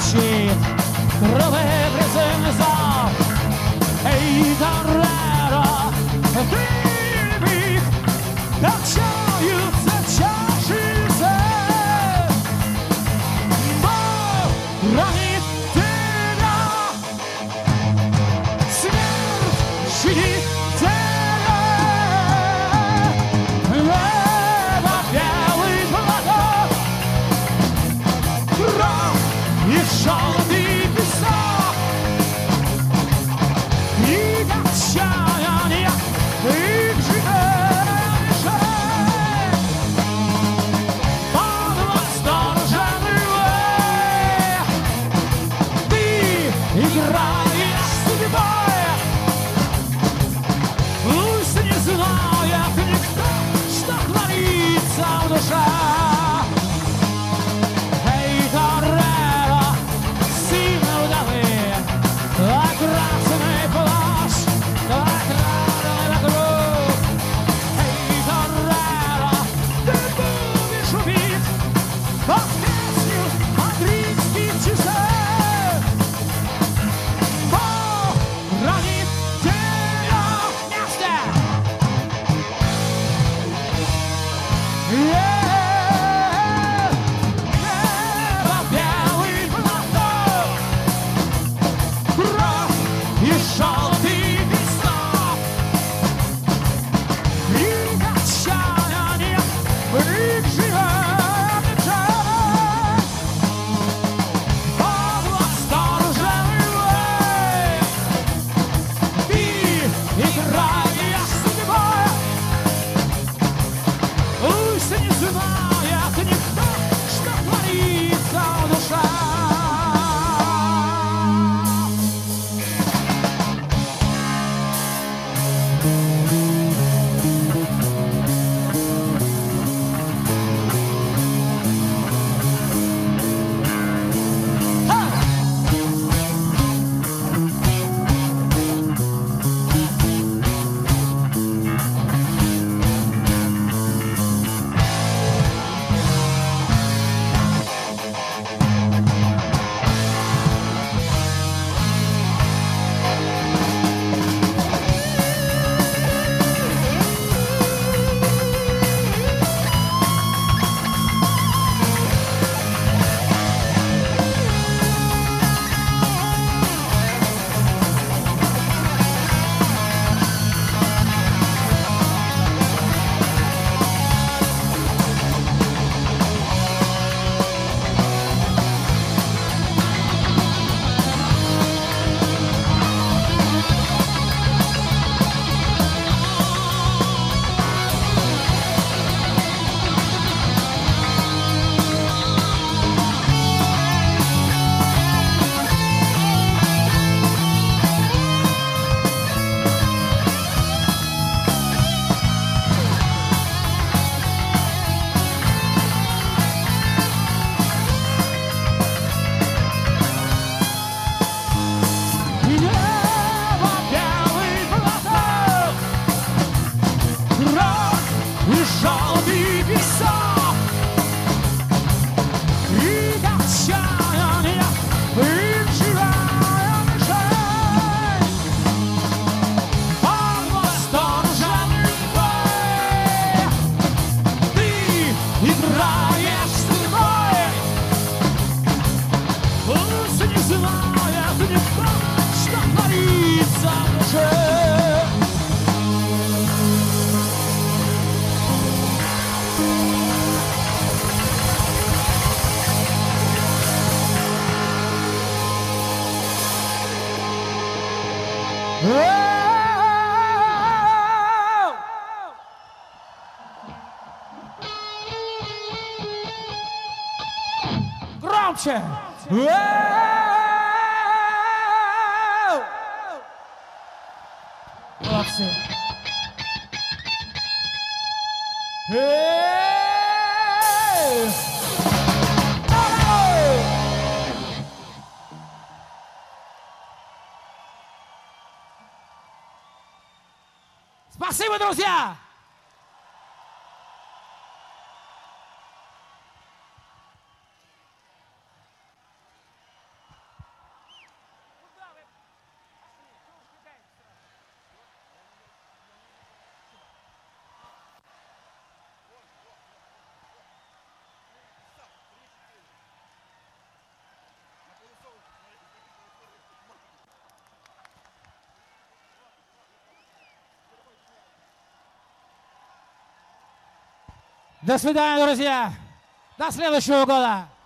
звучит кровый призывный зал. Эй, Торреро, ты миг, качаются чаши зэк. Бог ранит тебя, смерть щадит тебя. Небо белый платок, кровь и желтый песок. И отчаяние их живет мешает. Под восторженный вой ты играешь судьбой. Пусть не знает никто, что творится в душе. Эй, Торреро, сын вдовы, красный плащ, окрадный вокруг. Эй, Торреро, ты будешь убит под песню мадридских часов. Бог ранит тебя вместе. Небо белый платок, кровь и желтый песок. И отчаяние их живет мечет. Под восторженный вой ты играешь судьбой. Пусть не знает никто, что творится в душе. Небо белый платок, кровь и желтый песок. И отчаяние их живет мечет. Под восторженный вой ты играешь судьбой. Пусть не знает никто, что творится в душе. Громче! Молодцы! Спасибо, друзья! До свидания, друзья. До следующего года.